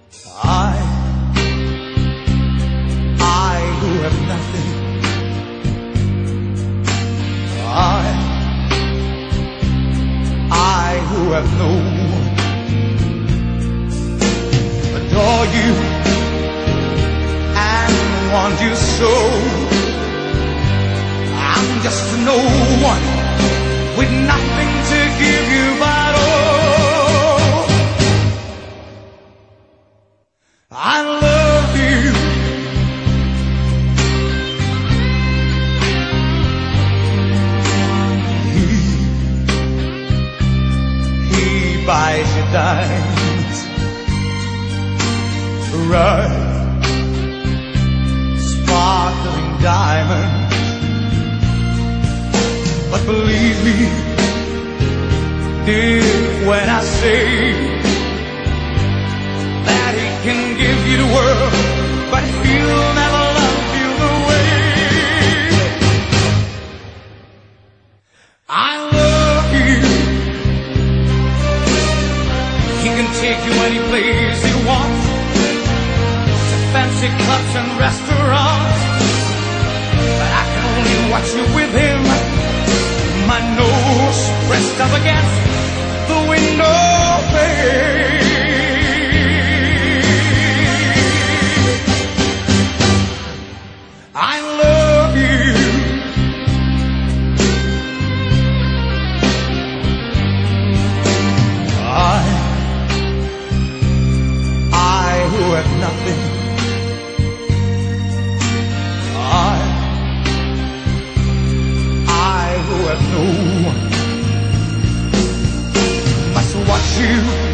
I who have nothing, I who have no one, adore you and want you so. I'm just a no one with nothing to give you but oh, I love you. He buys you diamonds, right, sparkling diamonds. But believe me, dear, when I say that he can give you the world, but he'll never love you the way I love you. He can take you any place he wants, to fancy clubs and restaurants, but I can only watch you with him, my nose pressed up against the window pane. I love you. I who have nothing, I who have no one, must watch you